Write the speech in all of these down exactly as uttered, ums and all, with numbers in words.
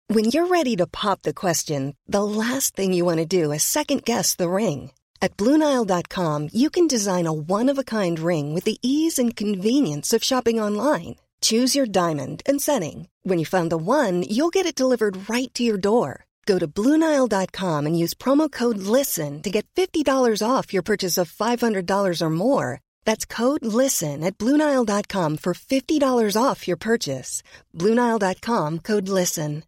When you're ready to pop the question, the last thing you want to do is second-guess the ring. At Blue Nile dot com, you can design a one-of-a-kind ring with the ease and convenience of shopping online. Choose your diamond and setting. When you find the one, you'll get it delivered right to your door. Go to Blue Nile dot com and use promo code LISTEN to get fifty dollars off your purchase of five hundred dollars or more. That's code LISTEN at Blue Nile dot com for fifty dollars off your purchase. Blue Nile dot com, code LISTEN.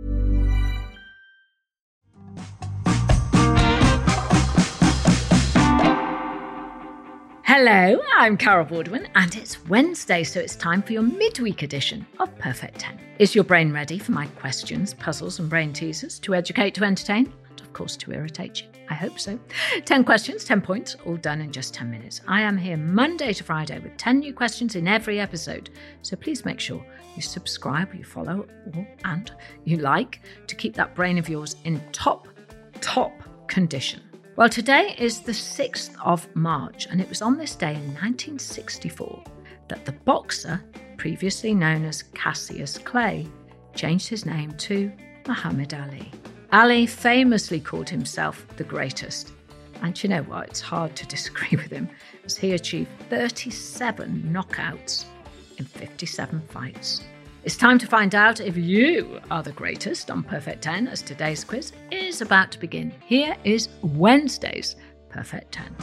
Hello, I'm Carol Baldwin, and it's Wednesday, so it's time for your midweek edition of Perfect ten. Is your brain ready for my questions, puzzles, and brain teasers to educate, to entertain, and of course to irritate you? I hope so. ten questions, ten points, all done in just ten minutes. I am here Monday to Friday with ten new questions in every episode, so please make sure you subscribe, you follow, or, and you like to keep that brain of yours in top, top condition. Well, today is the sixth of March, and it was on this day in nineteen sixty-four that the boxer, previously known as Cassius Clay, changed his name to Muhammad Ali. Ali famously called himself the greatest, and you know what, it's hard to disagree with him, as he achieved thirty-seven knockouts in fifty-seven fights. It's time to find out if you are the greatest on Perfect ten, as today's quiz is about to begin. Here is Wednesday's Perfect ten.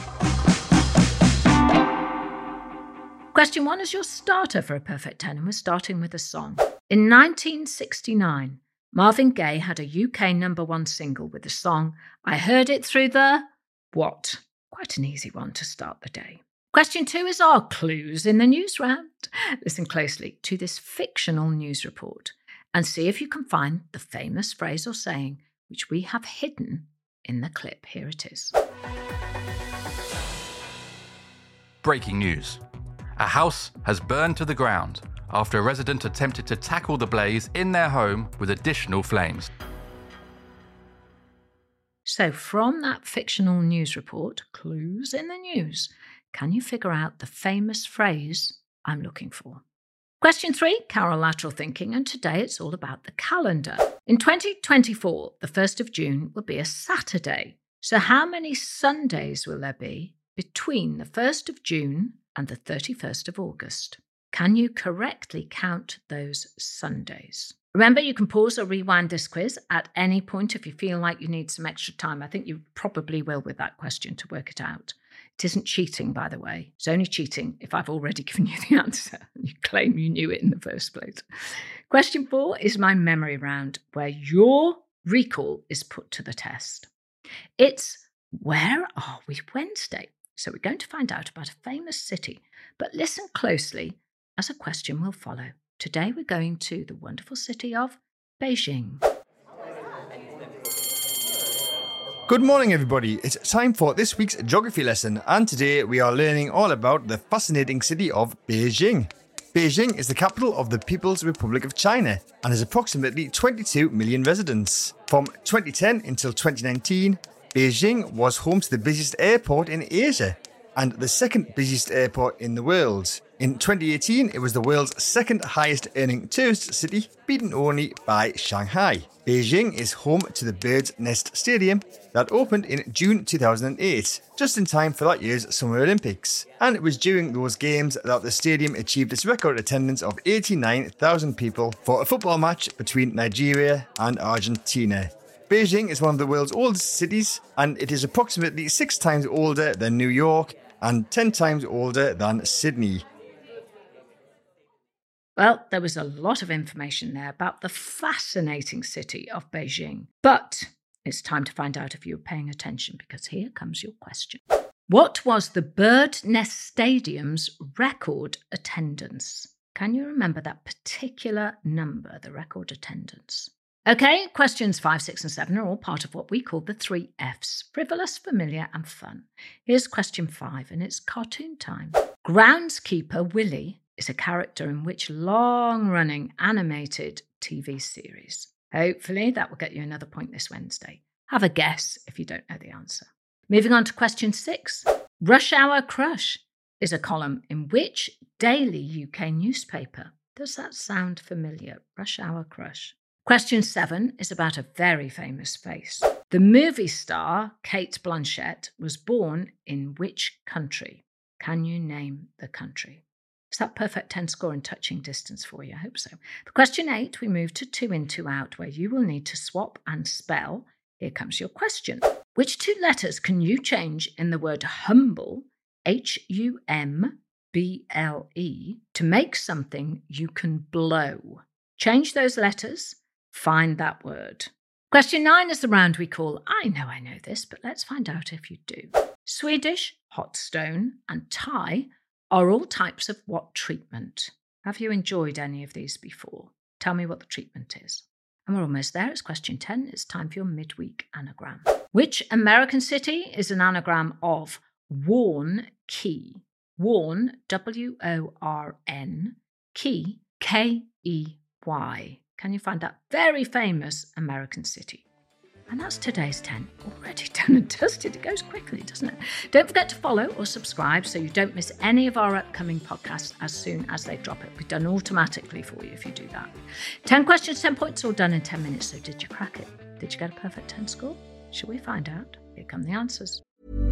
Question one is your starter for a Perfect ten, and we're starting with a song. In nineteen sixty-nine, Marvin Gaye had a U K number one single with the song I Heard It Through the What? Quite an easy one to start the day. Question two is our clues in the news round. Listen closely to this fictional news report and see if you can find the famous phrase or saying which we have hidden in the clip. Here it is. Breaking news. A house has burned to the ground after a resident attempted to tackle the blaze in their home with additional flames. So from that fictional news report, clues in the news, can you figure out the famous phrase I'm looking for? Question three, Carol Lateral Thinking, and today it's all about the calendar. In twenty twenty-four, the first of June will be a Saturday. So how many Sundays will there be between the first of June and the thirty-first of August? Can you correctly count those Sundays? Remember, you can pause or rewind this quiz at any point if you feel like you need some extra time. I think you probably will with that question to work it out. It isn't cheating, by the way. It's only cheating if I've already given you the answer and you claim you knew it in the first place. Question four is my memory round, where your recall is put to the test. It's Where Are We Wednesday? So we're going to find out about a famous city, but listen closely as a question will follow. Today we're going to the wonderful city of Beijing. Good morning, everybody. It's time for this week's geography lesson, and today we are learning all about the fascinating city of Beijing. Beijing is the capital of the People's Republic of China and has approximately twenty-two million residents. From twenty ten until twenty nineteen, Beijing was home to the busiest airport in Asia and the second busiest airport in the world. In twenty eighteen, it was the world's second highest earning tourist city, beaten only by Shanghai. Beijing is home to the Bird's Nest Stadium that opened in June two thousand eight, just in time for that year's Summer Olympics. And it was during those games that the stadium achieved its record attendance of eighty-nine thousand people for a football match between Nigeria and Argentina. Beijing is one of the world's oldest cities, and it is approximately six times older than New York and ten times older than Sydney. Well, there was a lot of information there about the fascinating city of Beijing. But it's time to find out if you were paying attention, because here comes your question. What was the Bird Nest Stadium's record attendance? Can you remember that particular number, the record attendance? Okay, questions five, six, and seven are all part of what we call the three Fs: frivolous, familiar, and fun. Here's question five, and it's cartoon time. Groundskeeper Willie is a character in which long-running animated T V series? Hopefully that will get you another point this Wednesday. Have a guess if you don't know the answer. Moving on to question six. Rush Hour Crush is a column in which daily U K newspaper? Does that sound familiar? Rush Hour Crush. Question seven is about a very famous face. The movie star Cate Blanchett was born in which country? Can you name the country? Is that perfect ten score in touching distance for you? I hope so. For question eight, we move to two in, two out, where you will need to swap and spell. Here comes your question. Which two letters can you change in the word humble, H U M B L E, to make something you can blow? Change those letters, find that word. Question nine is the round we call I know I know this, but let's find out if you do. Swedish, hot stone, and Thai are all types of what treatment? Have you enjoyed any of these before? Tell me what the treatment is. And we're almost there. It's question ten. It's time for your midweek anagram. Which American city is an anagram of Worn Key? Worn, W O R N, Key, K E Y. Can you find that very famous American city? And that's today's ten. Already done and dusted. It goes quickly, doesn't it? Don't forget to follow or subscribe so you don't miss any of our upcoming podcasts as soon as they drop. It'll be done automatically for you if you do that. ten questions, ten points, all done in ten minutes. So did you crack it? Did you get a perfect ten score? Shall we find out? Here come the answers.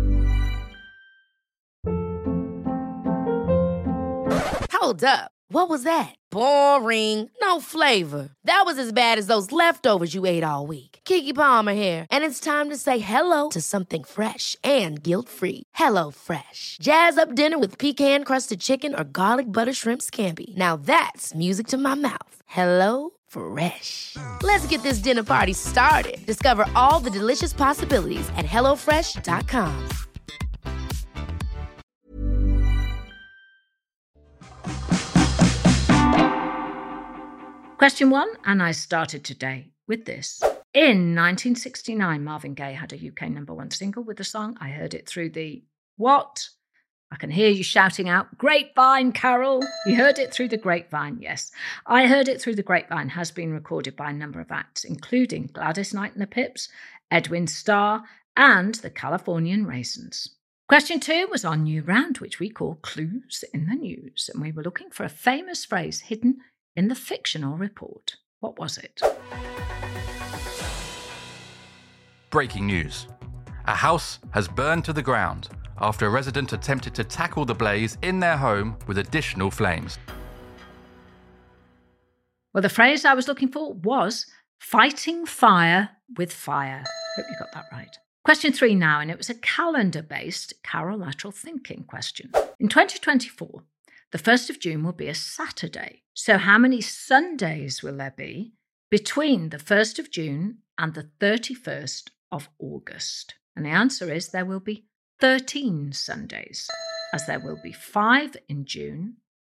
Hold up. What was that? Boring. No flavor. That was as bad as those leftovers you ate all week. Keke Palmer here, and it's time to say hello to something fresh and guilt-free. Hello Fresh. Jazz up dinner with pecan-crusted chicken or garlic butter shrimp scampi. Now that's music to my mouth. Hello Fresh. Let's get this dinner party started. Discover all the delicious possibilities at hello fresh dot com. Question one, and I started today with this. In nineteen sixty-nine, Marvin Gaye had a U K number one single with the song I Heard It Through the What? I can hear you shouting out, Grapevine, Carol. You heard it through the grapevine, yes. I Heard It Through the Grapevine has been recorded by a number of acts, including Gladys Knight and the Pips, Edwin Starr, and the Californian Raisins. Question two was our new round, which we call Clues in the News, and we were looking for a famous phrase hidden in the fictional report. What was it? Breaking news. A house has burned to the ground after a resident attempted to tackle the blaze in their home with additional flames. Well, the phrase I was looking for was fighting fire with fire. Hope you got that right. Question three now, and it was a calendar-based carolateral thinking question. In twenty twenty-four, the first of June will be a Saturday. So how many Sundays will there be between the first of June and the thirty-first of August? And the answer is there will be thirteen Sundays, as there will be five in June,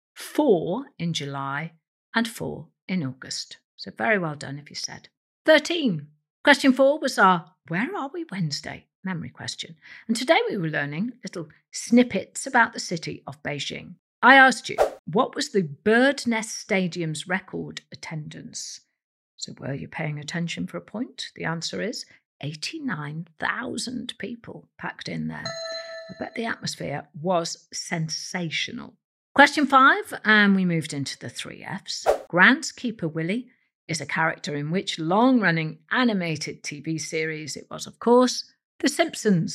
four in July, and four in August. So very well done if you said thirteen. Question four was our Where Are We Wednesday memory question. And today we were learning little snippets about the city of Beijing. I asked you, what was the Bird Nest Stadium's record attendance? So were you paying attention for a point? The answer is eighty-nine thousand people packed in there. I bet the atmosphere was sensational. Question five, and we moved into the three Fs. Groundskeeper Willie is a character in which long-running animated T V series? It was, of course, The Simpsons.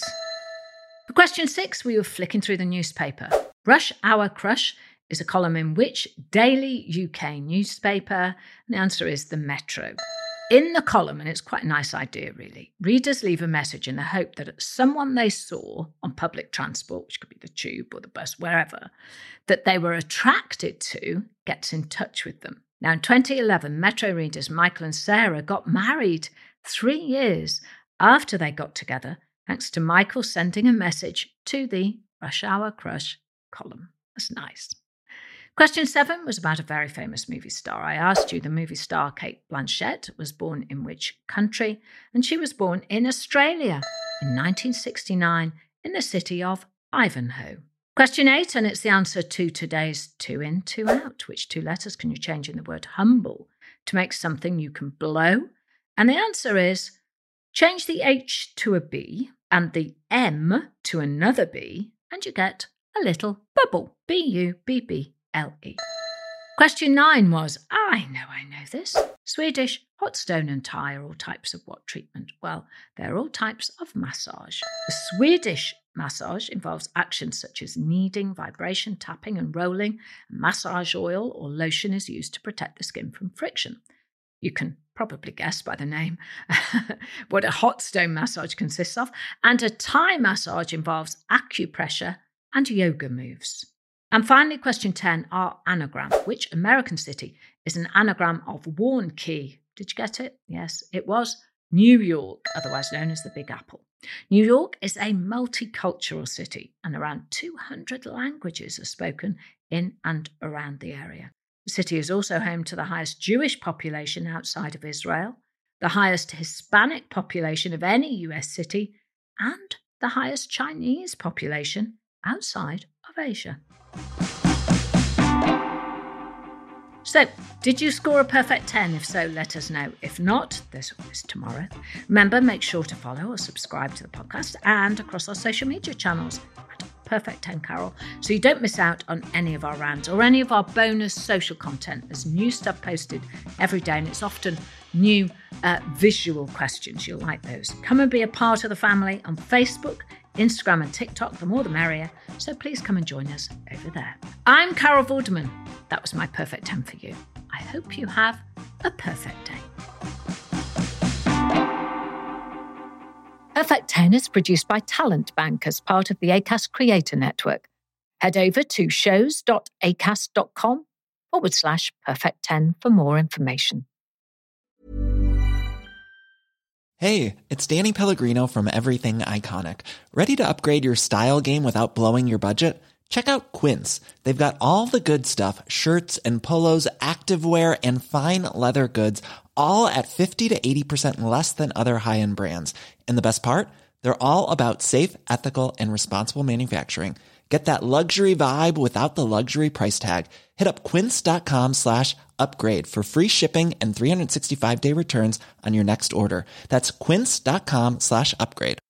For question six, we were flicking through the newspaper. Rush Hour Crush is a column in which daily U K newspaper? And the answer is the Metro. In the column, and it's quite a nice idea really, readers leave a message in the hope that someone they saw on public transport, which could be the tube or the bus, wherever, that they were attracted to gets in touch with them. Now in twenty eleven, Metro readers Michael and Sarah got married three years after they got together, thanks to Michael sending a message to the Rush Hour Crush column. That's nice. Question seven was about a very famous movie star. I asked you, the movie star Cate Blanchett was born in which country? And she was born in Australia in nineteen sixty-nine in the city of Ivanhoe. Question eight, and it's the answer to today's two in, two out. Which two letters can you change in the word humble to make something you can blow? And the answer is change the H to a B and the M to another B, and you get a little bubble. B U B B L E. Question nine was, I know I know this, Swedish hot stone and Thai are all types of what treatment? Well, they're all types of massage. The Swedish massage involves actions such as kneading, vibration, tapping and rolling. Massage oil or lotion is used to protect the skin from friction. You can probably guess by the name what a hot stone massage consists of. And a Thai massage involves acupressure and yoga moves. And finally, question ten, our anagram. Which American city is an anagram of Warren Key? Did you get it? Yes, it was New York, otherwise known as the Big Apple. New York is a multicultural city, and around two hundred languages are spoken in and around the area. The city is also home to the highest Jewish population outside of Israel, the highest Hispanic population of any U S city, and the highest Chinese population outside of Asia. So, did you score a perfect ten? If so, let us know. If not, there's always tomorrow. Remember, make sure to follow or subscribe to the podcast and across our social media channels at Perfect ten Carol, so you don't miss out on any of our rounds or any of our bonus social content. There's new stuff posted every day, and it's often new uh, visual questions. You'll like those. Come and be a part of the family on Facebook, Instagram and TikTok. The more the merrier, so please come and join us over there. I'm Carol Vorderman. That was my perfect ten for you. I hope you have a perfect day. Perfect ten is produced by Talent Bank as part of the Acast Creator Network. Head over to shows.acast.com forward slash perfect ten for more information. Hey, it's Danny Pellegrino from Everything Iconic. Ready to upgrade your style game without blowing your budget? Check out Quince. They've got all the good stuff, shirts and polos, activewear, and fine leather goods, all at fifty to eighty percent less than other high-end brands. And the best part? They're all about safe, ethical, and responsible manufacturing. Get that luxury vibe without the luxury price tag. Hit up quince.com slash upgrade for free shipping and three sixty-five day returns on your next order. That's quince.com slash upgrade.